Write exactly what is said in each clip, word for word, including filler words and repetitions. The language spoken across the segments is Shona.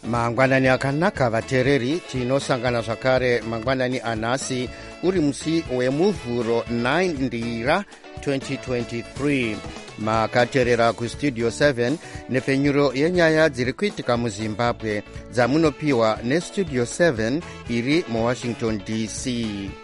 mangwanani akanaka vateereri, tinosangana zvakare mangwanani anhasi uri musi wemuvhuro nine ndira twenty twenty-three. makateerera kustudio seven nepfenyuro yenyaya dziri kuitika muzimbabwe dzamunopiwa nestudio seven iri muwashington D C.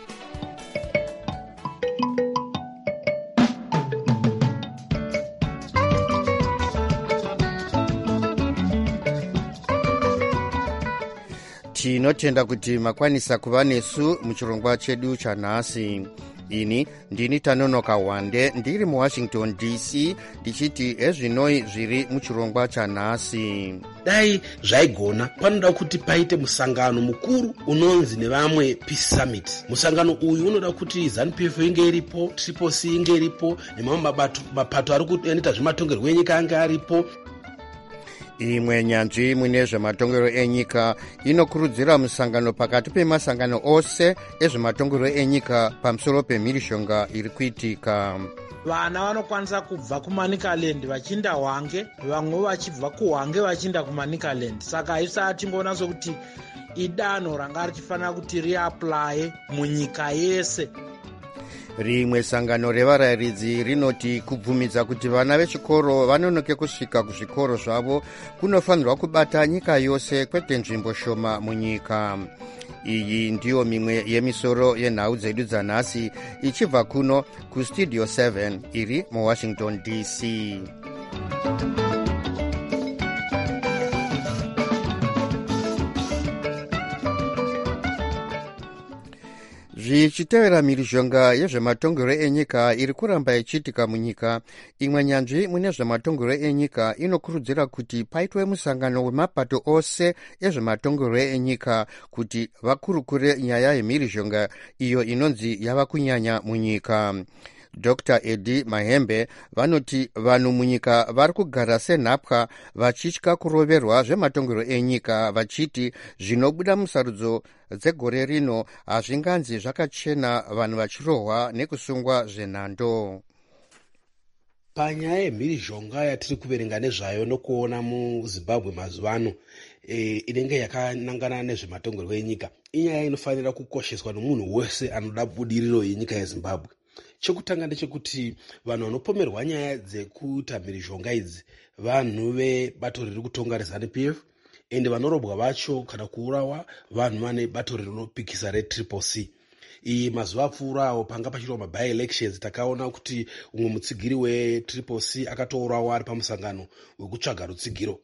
tinotenda kuti makwanisa kuva nesu muchirongwa chedu chanhasi. ini ndini Tanonoka Wande ndiri muwashington D C ndichiti ezvinoi zviri muchirongwa chanhasi. Dai zvaigona panoda kuti paite musangano mukuru unonzi nevamwe Peace Summit. Musangano uyu unoda kuti ZANU P F inge iripo, Triple C inge iripo, nemamwe mapato ari kuita zvematongerwo enyika ange aripo. imwe nyanzvi mune zvematongero enyika inokurudzira musangano pakati pemasangano ose ezvematongero enyika pamusoro pemhirishonga iri kuitika. vana vanokwanisa kubva kuManicaland vachiinda Hwange, vamwe vachibva kuHwange vachiinda kuManicaland. saka haisati tingoona sokuti idanho ranga richifanira kuti riaplaye munyika yese. rimwe sangano revarayiridzi rinoti kubvumidza kuti vana vechikoro vanonoke kusvika kuzvikoro zvavo kunofanirwa kubata nyika yose kwete nzvimbo shoma munyika. iyi ndiyo mimwe yemisoro yenhau dzedu dzanhasi ichibva kuno kustudio seven iri muwashington D C. zvichitevera mhirizhonga yezvematongero enyika iri kuramba ichiitika munyika, imwe nyanzvi mune zvematongero enyika inokurudzira kuti paitwe musangano wemapato ose ezvematongero enyika kuti vakurukure nyaya yemhirizhonga iyo inonzi yava kunyanya munyika. Doctor Eddie Mahembe vanoti vanhu munyika vari kugara senhapwa vachitya kuroverwa zvematongero enyika, vachiti zvinobuda musarudzo dzegore rino hazvinganzi zvakachena, vanhu vachirohwa nekusungwa zvenhando. Panyaya yemhirizhonga yatiri kuverenga nezvayo nokuona muZimbabwe mazuva ano e, inenge yakanangana nezvematongero enyika, inyaya inofanira kukosheswa nomunhu wese anoda budiriro yenyika yeZimbabwe. Chekutanga ndechekuti vanhu vanopomerwa nyaya dzekuita mhirizhonga idzi vanhu vebato riri kutonga reZANU P F, ende vanorobwa vacho kana kuurawa vanhu vane bato rinopikisa reTriple C. iyi mazuva apfuurawo panga pachiitwa maby elections takaona kuti umwe mutsigiri weTriple C akatourawa ari pamusangano wekutsvaga rutsigiro.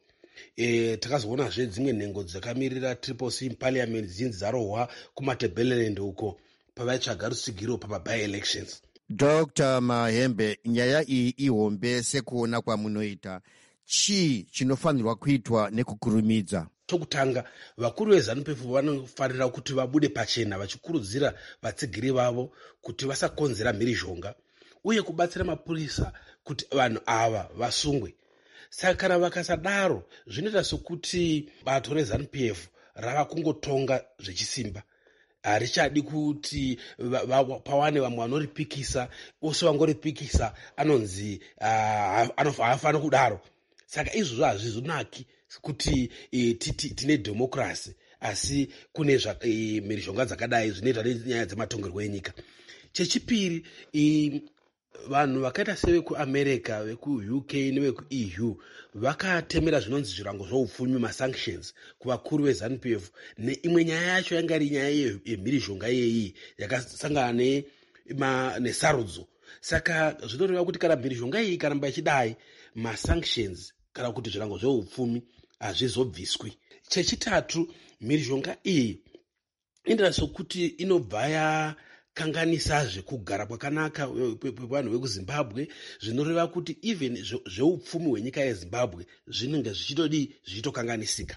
E, takazoonazve dzimwe nhengo dzakamirira Triple C muparliament dzinzi dzarohwa kumaTebeleland uko pavaitsvaga rutsigiro pamaby elections. Doctor Mahembe, nyaya iyi ihombe sekuona kwamunoita. Chii chinofanirwa kuitwa nekukurumidza? Tokutanga vakuru veZANU P F vanofanira kuti vabude pachena vachikurudzira vatsigiri vavo kuti vasakonzera mhirizhonga uye kubatsira mapurisa kuti vanhu ava vasungwe. Saka kana vakasadaro zvinoita sokuti bato reZANU P F rava kungotonga zvechisimba. harichadi kuti pawane vamwe vanoripikisa, ose vangoripikisa anonzi haafani kudaro. Saka izvozvo hazvizonaki kuti e, tine democracy asi kune e, mhirizhonga dzakadai zvinoita nenyaya dzematongerwo enyika. Chechipiri, e, vanhu vakaita sevekuAmerica, vekuU K nevekuE U vakatemera zvinonzi zvirango zvoupfumi masanctions kuvakuru veZANU P F. Neimwe nyaya yacho yanga iri nyaya yemhirizhonga yeyi yakasangana nesarudzo. Saka zvinoreva kuti kana mhirizhonga iyi ikaramba ichidai, masanctions kana kuti zvirango zvoupfumi hazvizobviswi. Chechitatu, mhirizhonga iyi inoita sokuti inobva yakanganisazve kugara kwakanaka kwevanhu vekuZimbabwe, zvinoreva kuti even zveupfumi hwenyika yeZimbabwe zvinenge zvichitodi zvichitokanganisika.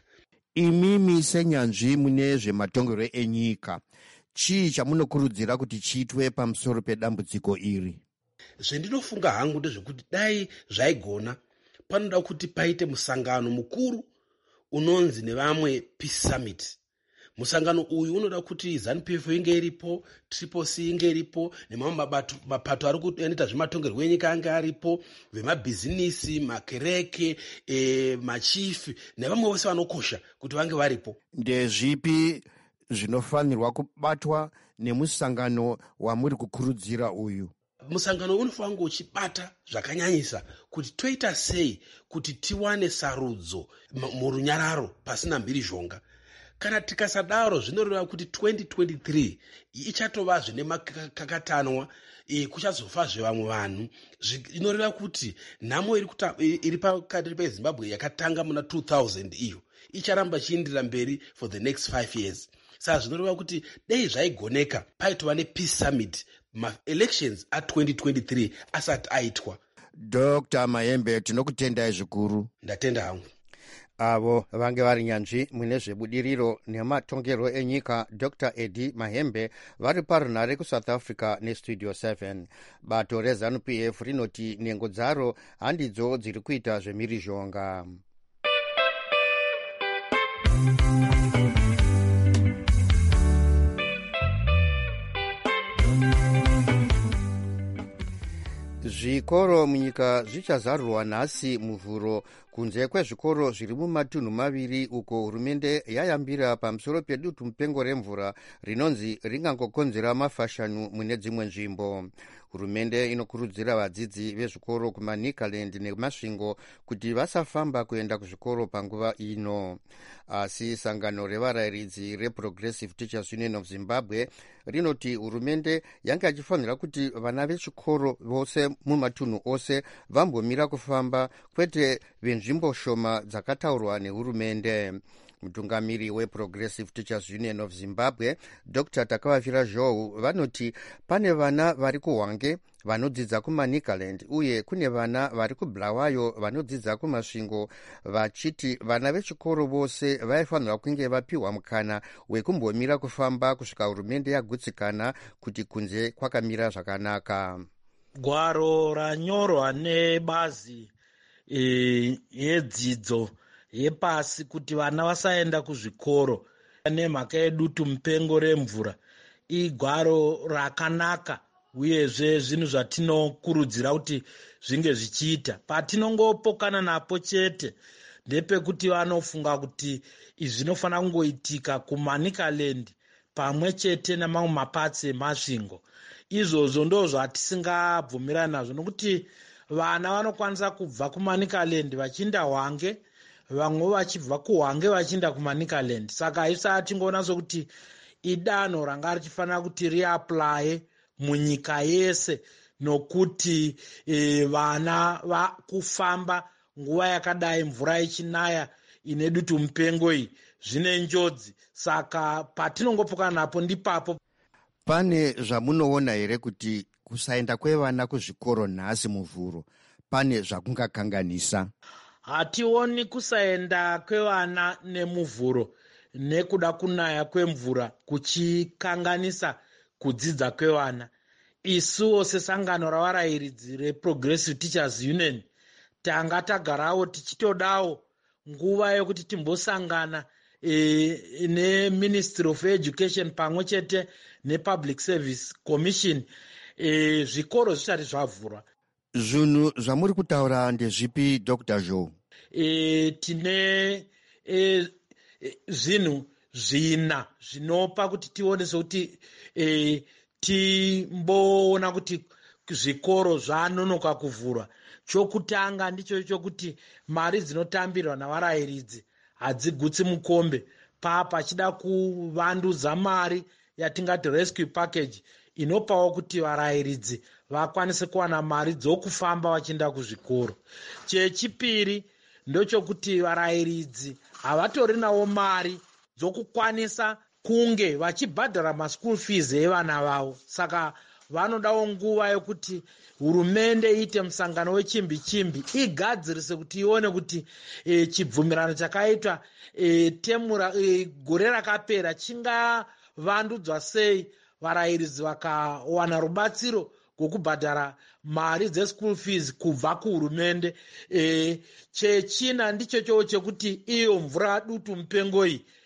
Imimi senyanzvi mune zvematongero enyika, chii chamunokurudzira kuti chiitwe pamusoro pedambudziko iri? Zvendinofunga hangu ndezvekuti dai zvaigona panoda kuti paite musangano mukuru unonzi nevamwe Peace Summit. musangano uyu unoda kuti ZANU P F inge iripo, Triple C inge iripo, nemamwe mapato ari kuita zvematongerwo enyika ange aripo, vemabhizinisi, makereke, e, machifi nevamwe vose vanokosha kuti vange varipo. Ndezvipi zvinofanirwa kubatwa nemusangano wamuri kukurudzira uyu? Musangano unofanira kunge uchibata zvakanyanyisa kuti toita sei kuti tiwane sarudzo murunyararo pasina mhirizhonga. Kana tikasadaro zvinoreva kuti twenty twenty-three ichatovazve nemakakatanwa, e, kuchazofazve vamwe vanhu. Inoreva kuti nhamo iri, iri pakati peZimbabwe yakatanga muna two thousand iyo icharamba chiindira mberi for the next five years. Saka zvinoreva kuti dei zvaigoneka paitova nepeace summit ma-elections a twenty twenty-three asati aitwa. Doctor Mahembe, tinokutendai zvikuru. Ndatenda hangu. Avo vange vari nyanzvi mune zvebudiriro nematongerwo enyika Doctor Eddie Mahembe vari parunhare kuSouth Africa nestudio seven. Bato reZANU P F rinoti nhengo dzaro handidzo dziri kuita zvemhirizhonga. Zvikoro munyika zvichazarurwa nhasi muvhuro kunze kwezvikoro zviri mumatunhu maviri uko hurumende yayambira pamusoro pedutu mupengo remvura rinonzi ringangokonzera mafashanu mune dzimwe nzvimbo. Hurumende inokurudzira vadzidzi vezvikoro kumaNicaland nemasvingo kuti vasafamba kuenda kuzvikoro panguva ino. Asi sangano revarayiridzi reProgressive Teachers Union of Zimbabwe rinoti hurumende yange achifanira kuti vana vechikoro vose mumatunhu ose vambomira kufamba, kwete venzvimbo shoma dzakataurwa nehurumende. Mutungamiri weProgressive Teachers Union of Zimbabwe Doctor Takavafira Zhou vanoti pane vana vari kuHwange vanodzidza kumaNicaland uye kune vana vari kuBulawayo vanodzidza kumasvingo, vachiti vana vechikoro vose vaifanirwa kunge vapiwa mukana wekumbomira kufamba kusvika hurumende yagutsikana kuti kunze kwakamira zvakanaka. Gwaro ranyorwa nebazi e, yedzidzo yepasi kuti vana vasaenda kuzvikoro nemhaka yedutu mupengo remvura igwaro rakanaka, uyezve zvinhu zvatinokurudzira kuti zvinge zvichiita. Patinongopokana napo chete ndepekuti vanofunga kuti izvi zvinofanira kungoitika kumaNicaland pamwe chete namamwe mapatsi emasvingo. Izvozvo ndo zvatisingabvumirani nazvo, nokuti vana vanokwanisa kubva kumaNicaland vachiinda Hwange, vamwe vachibva kuHwange vachiinda kumaNicaland. Saka haisati tingoona sokuti idanho ranga richifanira kuti riaplaye munyika yese, nokuti e, vana vakufamba nguva yakadai mvura ichinaya ine dutu mupengo iyi zvine njodzi. Saka patinongopokana napo ndipapo. Pane zvamunoona here kuti kusaenda kwevana kuzvikoro nhasi muvhuro pane zvakungakanganisa? Hationi kusaenda kwevana nemuvhuro nekuda kunaya kwemvura kuchikanganisa kudzidza kwevana. Isuwo sesangano ravarayiridzi reProgressive Teachers Union tanga tagarawo tichitodawo nguva yekuti timbosangana e, neMinistry of Education pamwe chete nePublic Service Commission e, zvikoro zvisati zvavhurwa. Zvinhu zvamuri kutaura ndezvipi Doctor Zhou? E, tine e, e, zvinhu zvina zvinopa kuti tione sokuti e, timboona kuti zvikoro zvanonoka kuvhurwa. Chokutanga ndicho chokuti mari dzinotambirwa navarayiridzi hadzigutsi mukombe. Pa pachida kuvandudza mari yatingati rescue package inopawo kuti varayiridzi vakwanise kuwana mari dzokufamba vachienda kuzvikoro. Chechipiri ndochokuti varayiridzi havatorinawo mari dzokukwanisa kunge vachibhadhara maschool fees evana vavo. Saka vanodawo nguva yokuti hurumende iite musangano wechimbi chimbi igadzirise kuti ione kuti e, chibvumirano chakaitwa e, temura e, gore rakapera chingavandudzwa sei, varayiridzi vakawana rubatsiro rwokubhadhara mari dzeschool fees kubva kuhurumende. E, chechina ndicho chowo chekuti iyo mvura dutu mupengo iyi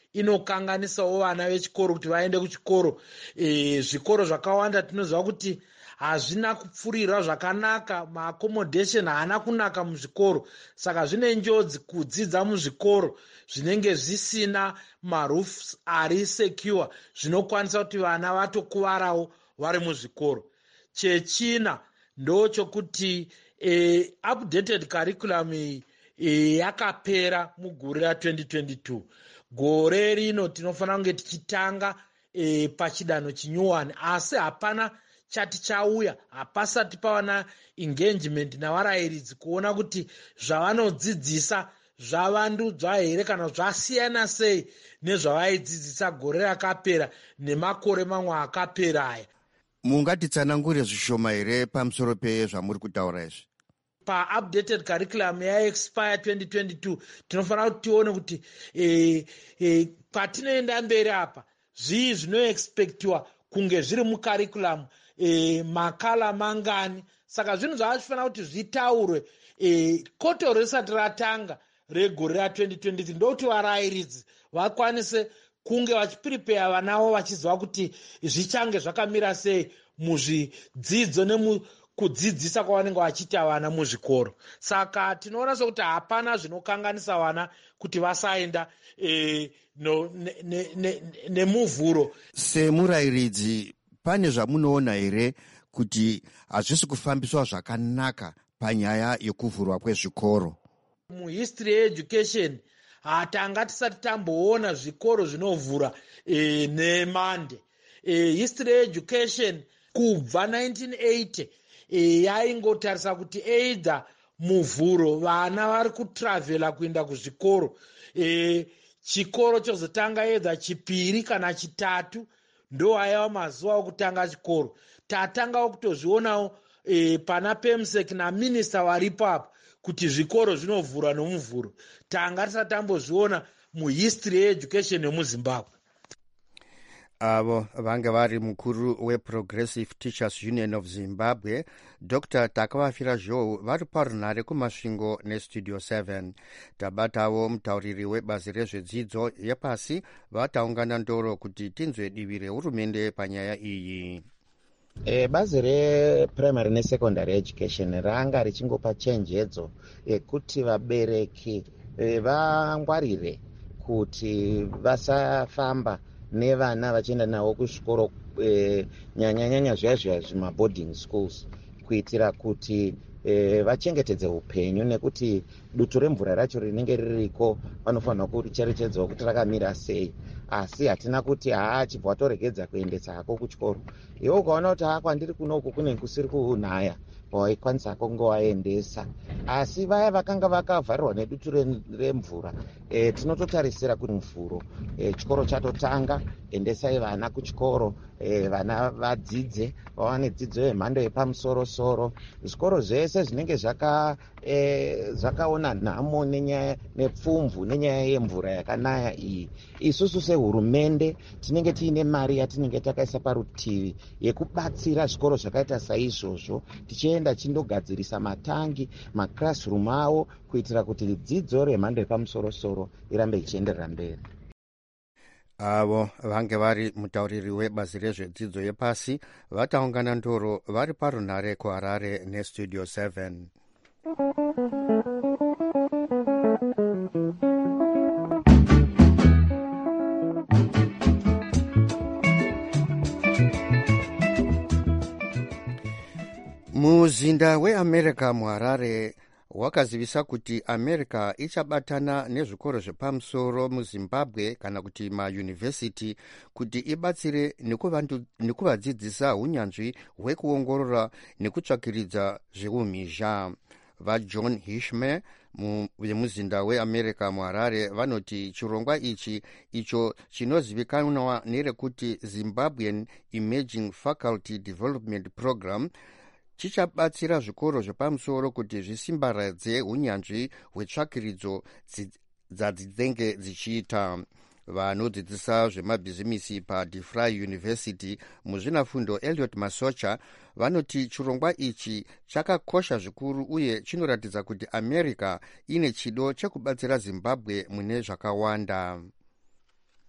inokanganisawo vana vechikoro kuti vaende kuchikoro. E, zvikoro zvakawanda tinoziva kuti hazvina kupfurirwa zvakanaka, maaccommodation haana kunaka muzvikoro, saka zvine njodzi kudzidza muzvikoro zvinenge zvisina maroofs ari secure, zvinokwanisa kuti vana vatokuvarawo vari muzvikoro. Chechina ndochokuti e, updated curriculum iyi e, yakapera mugore ra-twenty twenty-two. Gore rino tinofanira kunge tichitanga e, pachidanho chinyuwani, asi hapana chati chauya, hapasati pawana engagement navarayiridzi kuona kuti zvavanodzidzisa zvavandudzwa here kana zvasiyana sei nezvavaidzidzisa gore rakapera nemakore mamwe akapera aya. Mungatitsanangure zvishoma here pamusoro pezvamuri kutaura izvi? Pa-updated curriculum yaexpire twenty twenty-two tinofanira kuti tione kuti e, e, patinoenda mberi apa zvii zvinoexpectiwa kunge zviri mucurriculum, e, makala mangani. Saka zvinhu zvavachifanira kuti zvitaurwe e, kotoro risati ratanga regore ra-twenty twenty-three ndokuti varayiridzi vakwanise kunge vachipripeya vanavo vachiziva kuti zvichange zvakamira sei muzvidzidzo nemukudzidzisa kwavanenge vachiita vana muzvikoro. Saka tinoona sokuti hapana zvinokanganisa vana kuti vasaenda e, no, nemuvhuro ne, ne, ne semurayiridzi, pane zvamunoona here kuti hazvisi kufambiswa zvakanaka panyaya yekuvhurwa kwezvikoro? Muhistory yeeducation hatanga tisati tamboona zvikoro zvinovhura e, nemande. E, history yeeducation kubva nineteen eighty e, yaingotarisa kuti either muvhuro vana vari kutravhela kuenda kuzvikoro, e, chikoro chozotanga either chipiri kana chitatu ndo aiva mazuva okutanga chikoro. Tatangawo kutozvionawo e, pana Pemsec naminista varipo apa kuti zvikoro zvinovhura nomuvhuro. Tanga tisati tambozviona muhistory yeeducation yemuZimbabwe. Avo vanga vari mukuru weProgressive Teachers Union of Zimbabwe, Doctor Takavafira Joe, vari parunhare kumasvingo nestudio seven. Tabatawo mutauriri webazi rezvedzidzo yepasi vataungana ndoro kuti tinzwe divi rehurumende panyaya iyi. E, bazi reprimary nesecondary education ranga richingopa chenjedzo yekuti vabereki e, vangwarire kuti vasafamba nevana vachienda navo kuzvikoro e, nyanyanyanya zviya zviya zvimaboarding schools, kuitira kuti e, vachengetedze upenyu, nekuti dutu remvura racho rinenge ririko vanofanira kuricherechedzawo kuti rakamira sei. Asi hatina kuti haa chibva watoregedza kuendesa hako kuchikoro, iwe ukaona kuti haa kwandiri kunoku kune kusiri kunhaya waikwanisa kunge waendesa. Asi vaya vakanga vakavharirwa nedutu remvura e, tinototarisira kuti muvhuro e, chikoro chatotanga, endesai vana kuchikoro, e, vana vadzidze, vawane dzidzo yemhando yepamusoro-soro. Zvikoro zvese zvinenge zvaka e, zvakaona nhamo nenyaya nepfumvu nenyaya yemvura yakanaya iyi, isusu sehurumende tinenge tiine mari yatinenge takaisa parutivi yekubatsira zvikoro zvakaita saizvozvo, tichienda chindogadzirisa matangi, maclassroom avo, kuitira kuti dzidzo remhando yepamusoro-soro irambe ichienderera mberi. Avo vange vari mutauriri webazi rezvedzidzo yepasi vataungana ndoro vari parunhare kuHarare nestudio seven. Muzinda weAmerica muHarare wakazivisa kuti America ichabatana nezvikoro zvepamusoro muZimbabwe kana kuti mayunivhesiti kuti ibatsire nekuvadzidzisa unyanzvi hwekuongorora nekutsvakiridza zveumhizha. VaJohn Hishme vemuzinda weAmerica muHarare vanoti chirongwa ichi icho chinozivikanwa nerekuti Zimbabwean Emerging Faculty Development Program chichabatsira zvikoro zvepamusoro kuti zvisimbaradze unyanzvi hwetsvakiridzo dzadzinenge dzichiita. Vanodzidzisa zvemabhizimisi paDeFry University muzvinafundo Elliot Masocha vanoti chirongwa ichi chakakosha zvikuru uye chinoratidza kuti America ine chido chekubatsira Zimbabwe mune zvakawanda.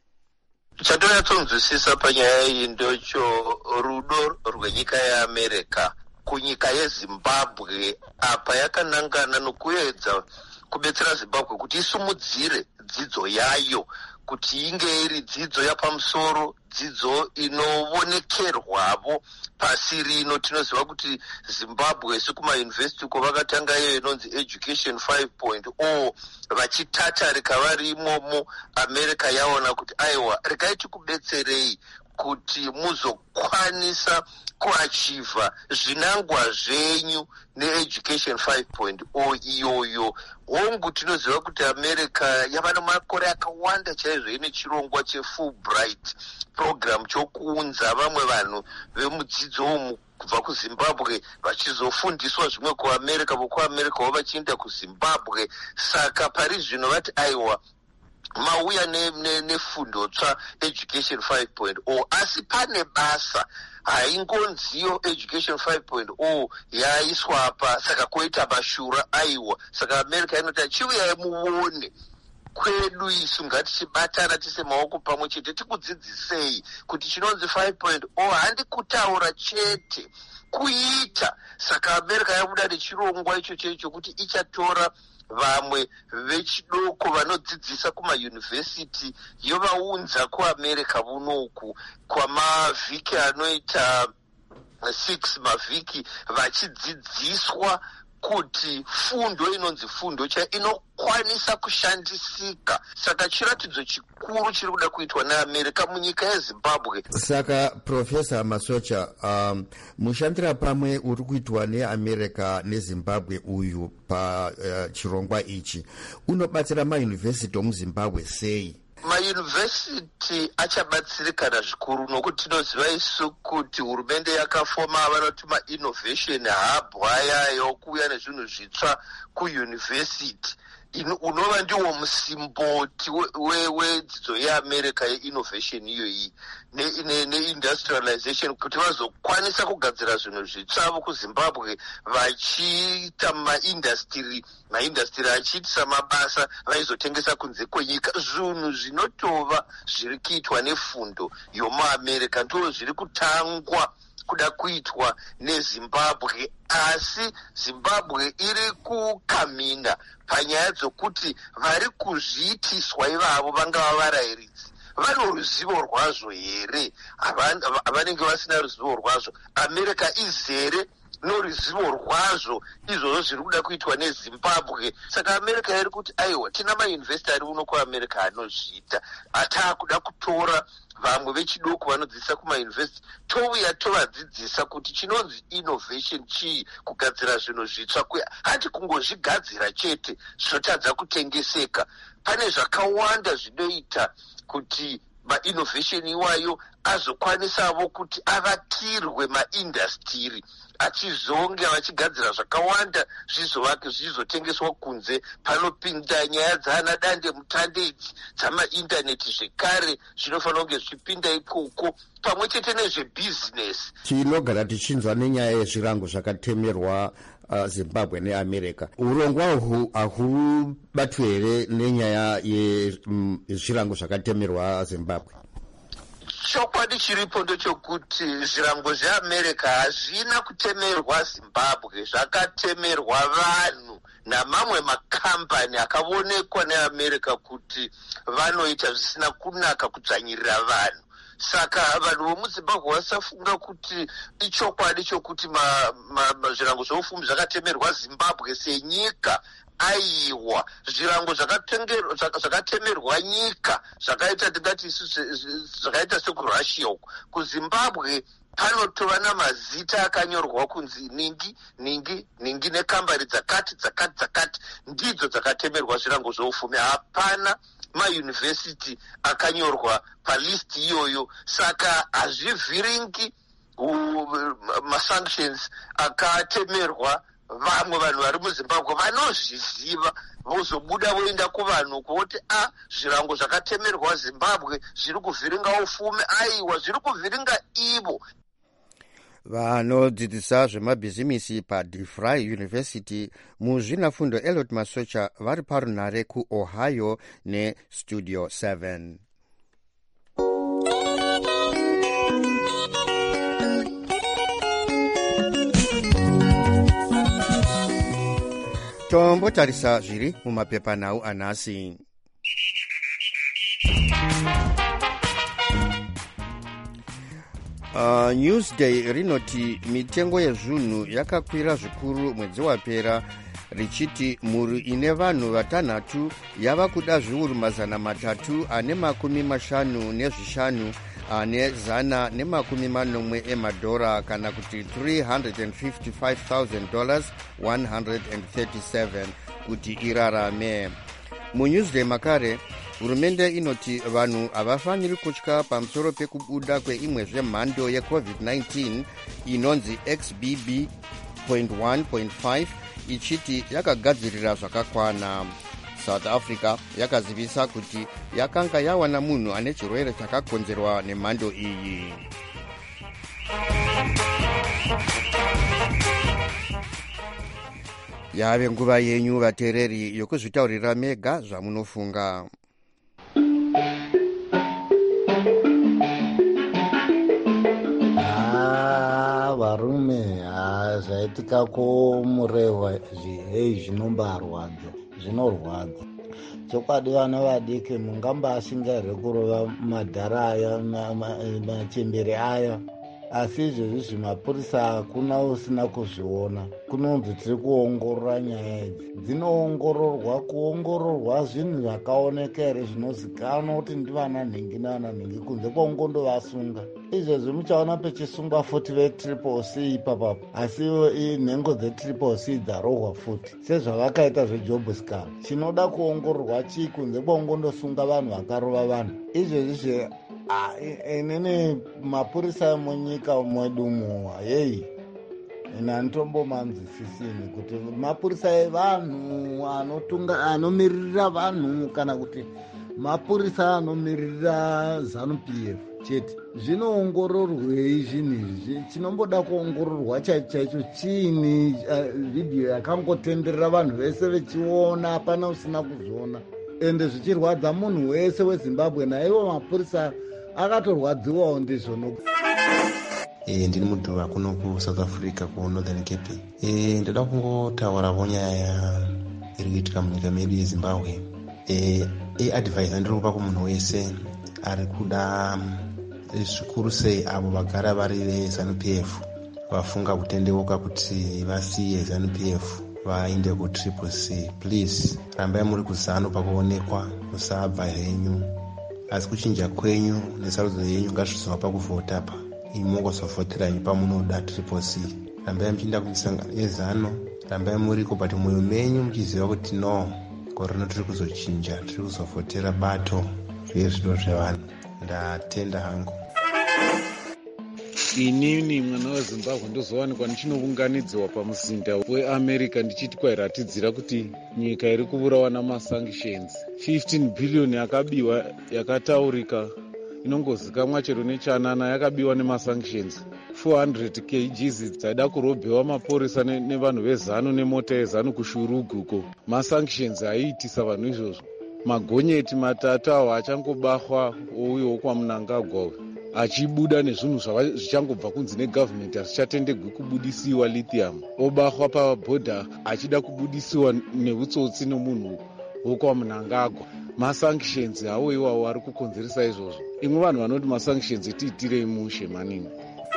chatonyatsonzwisisa panyaya iyi ndocho rudo rwenyika yeamerica kunyika yezimbabwe apa yakanangana nokuedza kubetsera zimbabwe kuti isumudzire dzidzo yayo kuti inge iri dzidzo yapamusoro, dzidzo inovonekerwavo pasi rino. Tinoziva kuti Zimbabwe sekumayunivhesiti uko vakatanga iyo inonzi education five point oh vachitata rikava rimomo. America yaona kuti aiwa regai tikubetserei kuti muzokwanisa kuachivha zvinangwa zvenyu needucation five point oh iyoyo. Hongu tinoziva kuti America yava nemakore akawanda chaizvo ine chirongwa cheFulbright program chokuunza vamwe vanhu vemudzidzo umu kubva kuZimbabwe vachizofundiswa zvimwe kuAmerica, vokuAmerica vachienda kuZimbabwe. Saka pari zvino vati aiwa mauya nefundo ne, ne tsva education five point oh, asi pane basa haingonziyo education five point oh yaiswa apa, saka koita bashura aiwa. Saka America inoti chiuyai muone kwedu isu ngatichibatana tise maoko pamwe chete tikudzidzisei kuti chinonzi five point oh handi kutaura chete, kuita. Saka America yabuda nechirongwa icho chaicho kuti ichatora vamwe vechidoko vanodzidzisa kumayunivhesiti yovaunza kuAmerica vunoku kwamavhiki anoita six mavhiki vachidzidziswa kuti fundo inonzi fundo cha inokwanisa kushandisika. Saka chiratidzo chikuru chiri kuda kuitwa neAmerica munyika yeZimbabwe. Saka Professor Masocha, um, mushandira pamwe uri kuitwa neAmerica neZimbabwe uyu pa uh, chirongwa ichi unobatsira mayunivhesiti omuZimbabwe sei? Mayunivhesiti achabatsirikana zvikuru nokuti tinoziva isu kuti hurumende yakafoma vanoti mainnovation hub aya yokuuya nezvinhu zvitsva kuyunivhesiti. Unova ndiwo musimboti wedzidzo yeAmerica yeinnovation iyoyi neindustrialization kuti vazokwanisa kugadzira zvinhu zvitsvavo kuZimbabwe vachiita maindastry maindastry achiitisa mabasa vaizotengesa kunze kwenyika. Zvinhu zvinotova zviri kuitwa nefundo yomuAmerica ndo zviri kutangwa kuda kuitwa neZimbabwe, asi Zimbabwe iri kukamina panyaya dzokuti vari kuzviitiswa ivavo vangava varayiridzi vano ruzivo rwazvo here? Vanenge vasina ruzivo rwazvo. America izere noruzivo rwazvo izvozvo zviri kuda kuitwa neZimbabwe. Saka America iri kuti aiwa tina mayunivhesiti ari uno kuAmerica anozviita, ataakuda kutora vamwe vechidoko vanodzidzisa kumayunivhesiti touya tovadzidzisa kuti chinonzi innovation chii, kugadzira zvinhu zvitsva kuya hati kungozvigadzira chete zvotadza kutengeseka. Pane zvakawanda zvinoita kuti mainnovation iwayo azokwanisavo kuti avakirwe maindastiri achizonge vachigadzira zvakawanda zvizovake zvichizotengeswa kunze. Panopinda nyaya dzana dande mutande idzi dzamaindaneti zvekare zvinofanira kunge zvichipinda ikoko pamwe chete nezvebhizinesi. Tinogara tichinzwa nenyaya yezvirango zvakatemerwa uh, Zimbabwe neAmerica. Urongwa uhu ahubatwi here nenyaya yezvirango zvakatemerwa Zimbabwe? Chokwadi chiripo ndechokuti zvirango zveAmerica hazvina kutemerwa Zimbabwe, zvakatemerwa vanhu namamwe makambani akaonekwa neAmerica kuti vanoita zvisina kunaka kudzvanyirira vanhu. Saka vanhu vomuZimbabwe vasafunga kuti ichokwadi chokuti zvirango zveupfumi zvakatemerwa Zimbabwe senyika. Aiwa, zvirango zvakatemerwa nyika zvakaita tingati zvakaita sekurussia uko. KuZimbabwe panotova namazita akanyorwa kunzi ningi ningi ningi nekambani dzakati dzakati dzakati ndidzo dzakatemerwa zvirango zveupfumi. Hapana mayunivhesiti akanyorwa palisti iyoyo. Saka hazvivhiringi masanctions akatemerwa vamwe vanhu vari muZimbabwe vanozviziva vozobuda voenda kuvanhu kuti a zvirango zvakatemerwa Zimbabwe zviri kuvhiringa upfumi. Aiwa, zviri kuvhiringa ivo. Vanodzidzisa zvemabhizimisi paDeFry University muzvinafundo Elliot Masocha vari parunhare kuOhio neStudio seven. tombotarisa zviri mumapepanhau anhasi. Uh, Newsday rinoti mitengo yezvinhu yakakwira zvikuru mwedzi wapera, richiti mhuri ine vanhu vatanhatu yava kuda zviuru mazana matatu ane makumi mashanu nezvishanu ane zana nemakumi manomwe emadhora, kana kuti three hundred fifty-five thousand dollars one hundred thirty-seven kuti irarame. MuNewsday makare hurumende inoti vanhu havafaniri kutya pamusoro pekubuda kweimwe zvemhando yecovid nineteen inonzi X B B one point five ichiti yakagadzirira zvakakwana. South Africa yakazivisa kuti yakanga yawana munhu ane chirwere chakakonzerwa nemhando iyi. Yave nguva yenyu vateereri yokuzvitaurira mega zvamunofunga. Varume zvaitika kumurehwa zvihei zvinombarwadza, zvinorwadza. Chokwadi vana vadiki mungambashingaire kurova madhara aya machembere aya, asi izvezvi zvimapurisa hakuna usina kuzviona. Kunonzi tiri kuongorora nyaya idzi, dzinoongororwa kuongororwa zvinhu zvakaoneka here zvinozikanwa kuti ndivana nhingi navana nhingi kunze kwaungondovasunga. Izvezvi muchaona pechisungwa futi vetriple C ipapapo, asi nhengo dzetriple C dzarohwa futi sezvavakaita zvejob scar. Chinoda kuongororwa chii kunze kwaungondosunga vanhu vakarova vanhu. Izvezvi inini mapurisa emunyika mwedumu yei ina ntombomanzwisisini kuti mapurisa evanhu anotunga anomiririra vanhu kana kuti mapurisa anomiririra ZANU P F chete. Zvinoongororwei zvinhu izvi? Chinomboda kuongororwa chaicho chaicho chiini. Vhidhiyo yakangotenderera vanhu vese vechiona, hapana usina kuzviona, ende zvichirwadza munhu wese weZimbabwe. Naivo mapurisa akatorwadziwawo ndizvo. E, ndini mudhuva kuno kuSouth Africa kuNorthern Cape. E, ndoda kungotaurawo nyaya iri kuitika munyika medu yeZimbabwe. E, e-advise ndinopa kumunhu wese ari kuda zvikuru sei avo vagara vari veZANU P F vafunga kutendeuka kuti vasiye ZANU P F vainde kutriple C. Please rambai muri kuzano pakuonekwa, musabva henyu, asi kuchinja kwenyu nesarudzo yenyu ngazvizova pakuvhota pa imongosavhoteranyu pamunoda triple C. Rambai muchiinda kumisangano yezano, rambai muriko but mwoyo menyu muchiziva kuti no, gore rino tiri kuzochinja, tiri kuzovhotera bato zvezvido zvevanhu. Ndatenda hangu. Inini mwana weZimbabwe ndozowanikwa ndichinounganidzwa pamuzinda weAmerica ndichiti kwairatidzira kuti nyika iri kuvurawa namasanctions. fifteen billion yakabiwa yakataurika inongozikamwa chero nechanana yakabiwa nemasanctions. four hundred kilograms dzaida kurobhewa mapurisa nevanhu vezano nemota yezano kushurugu uko. Masanctions aiitisa vanhu izvozvo. Magonyeti matatu awo achangobahwa ouyo kwaMnangagwa achibuda nezvinhu zvichangobva kunzi negavhumenti hazvichatendegwi kubudisiwa lithium. Obahwa pabhodha achida kubudisiwa neutsotsi nomunhu wokwaMnangagwa. Masanctions hawo iwawo ari kukonzeresa izvozvo. Imwe vanhu vanoti masanctions tiitirei mushe manini.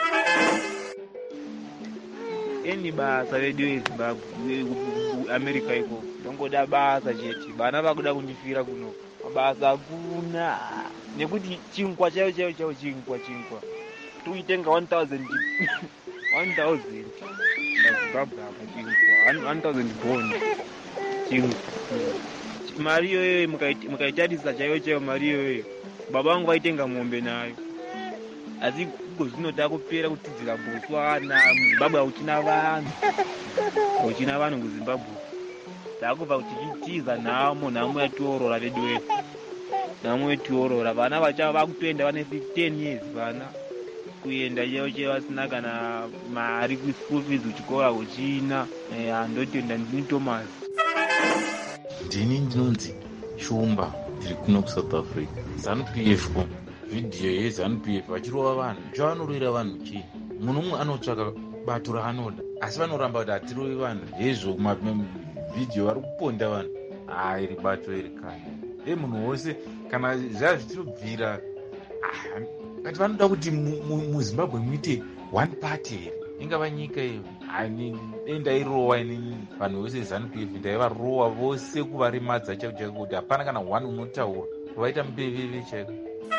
Eni basa vedu veZimbabwe America iko ndongoda basa chete. Bana vakuda kundifira kuno mabasa hakuna, nekuti chinkwa chayo chayo chayo chinkwa chinkwa tuitenga one thousand one thousand Zimbabwe apa chinkwa one thousand bond chinkwa. Mari iyoyo mukaitadisa chayo chayo mari iyoyo baba vangu vaitenga mombe nayo, asi zvinoda kupera kutidzira Botswana. muZimbabwe hauchina vanhu, hauchina vanhu muZimbabwe. Takubva kuti tichitiza nhamo nhamo yatiorora vedu wedu, nhamo yatiorora. Vana vachava vakutoenda vane fifteen years vana kuenda chaivo chaivo vasina kana mari kuschool fees kuchikora kuchina. Handotenda. Ndini Thomas. Ndini ndinonzi Shumba, ndiri kuno kuSouth Africa. ZANU P F ko vhidhiyo yeZANU P F vachirova vanhu. Chavanorovera vanhu chii? Munhu umwe anotsvaka bato raanoda, asi vanoramba kuti hatirovi vanhu. Hezvo vhidhiyo vari kuponda vanhu hai ribato iri kani e munhu wose kana zvaa zvichitobvira kati vanoda kuti muzimbabwe muite one party here ingava nyika iyo hai endairowa inini vanhu vose zanup f ndaivarowa vose kuvarimadza chaiko chaiko kuti hapana kana one unotaura kuvaita mupeveve chaiko.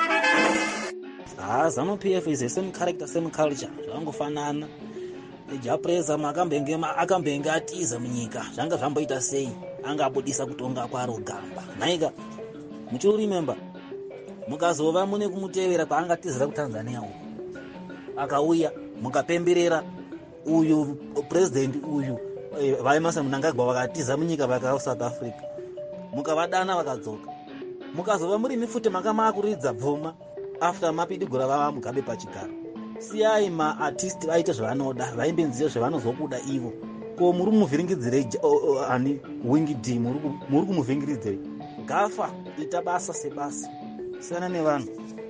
Ah, zanup f is the same character same culture zvangofanana. Japreza makambenge akambenge atiza munyika zvanga zvamboita sei angabudisa kutonga kwaro gamba naika muchi remember mukazova mune kumutevera kwaangatizira kuTanzania uko akauya mukapemberera uyu president uyu vaimasa Mnangagwa vakatiza munyika vaka South Africa mukavadana vakadzoka mukazova muri mifute makamakuridza bvuma after mapidigura vava mugabe pachigaro siyai maartist vaite zvavanoda vaimbe nziyo zvavanozokuda ivo ko muri muvhiringidzire ani wingi d muri kumuvhingiridzei gafa ita basa sebasa siyana nevanhu.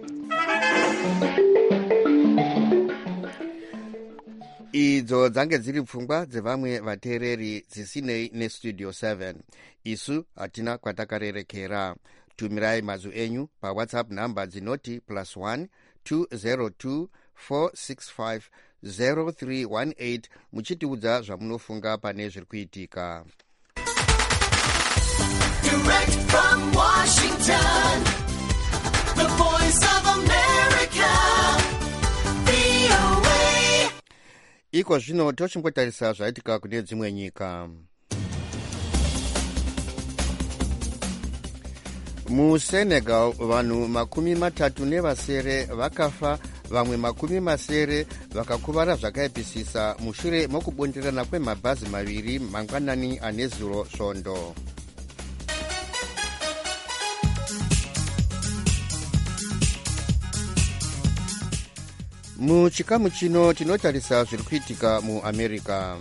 Idzo dzange dziri pfungwa dzevamwe vateereri dzisinei nestudio seven. Isu hatina kwatakarerekera. Tumirai mazwi enyu pawhatsapp namba dzinoti plus one two zero two four six five zero three one eight muchitiudza zvamunofunga pane zviri kuitika. Direct from Washington, the voice of America, V O A. Iko zvino tochimbotarisa zvaitika kune dzimwe nyika. MuSenegal vanhu makumi matatu nevasere vakafa, vamwe makumi masere vakakuvara zvakaipisisa mushure mokubonderana kwemabhazi maviri mangwanani ane zuro svondo. Muchikamu chino tinotarisa zviri kuitika muAmerica.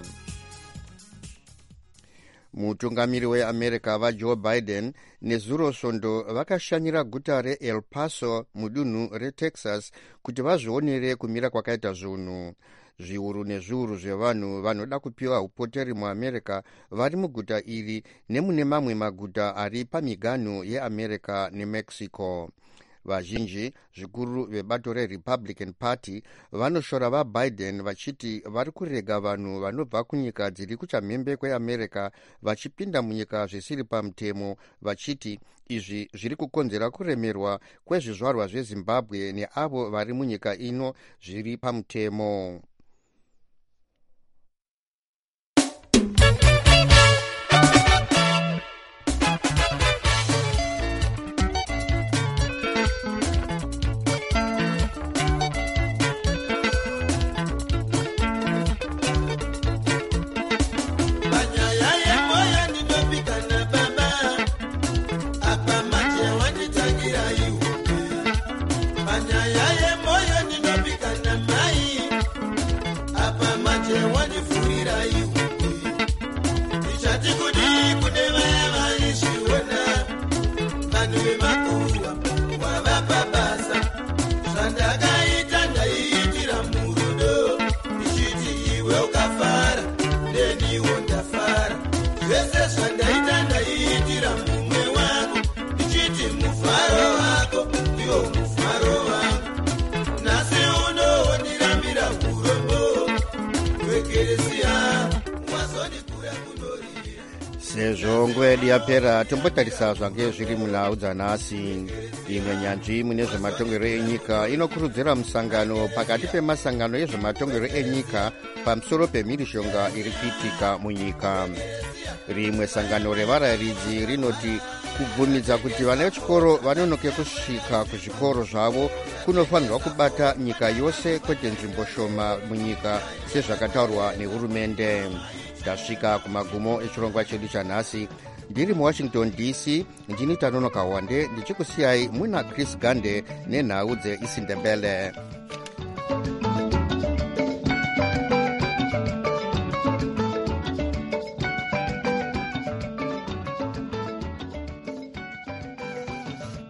Mutungamiri weAmerica vaJoe Biden nezuro svondo vakashanyira guta reEl Paso mudunhu reTexas kuti vazvionere kumira kwakaita zvinhu. Zviuru nezviuru zvevanhu vanoda kupiwa upoteri muAmerica vari muguta iri nemune mamwe maguta ari pamiganhu yeAmerica neMexico. Vazhinji zvikuru vebato reRepublican Party vanoshora vaBiden vachiti vari kurega vanhu vanobva kunyika dziri kuchamhembe kweAmerica vachipinda munyika zvisiri pamutemo, vachiti izvi zviri kukonzera kuremerwa kwezvizvarwa zveZimbabwe neavo vari munyika ino zviri pamutemo. Sezvo nguva yedu yapera tombotarisa zvange zviri munhau dzanhasi. Imwe nyanzvi mune zvematongero enyika inokurudzira musangano pakati pemasangano ezvematongero enyika pamusoro pemhirishonga iri kuitika munyika. Rimwe sangano revarayiridzi rinoti kubvumidza kuti vana vechikoro vanonoke kusvika kuzvikoro zvavo kunofanirwa kubata nyika yose kwete nzvimbo shoma munyika sezvakataurwa nehurumende. Tasvika kumagumo echirongwa chedu chanhasi. Ndiri muWashington D C, ndini Tanonoka Wande ndichikusiyai muna Chris Gande nenhau dzeIsindebele.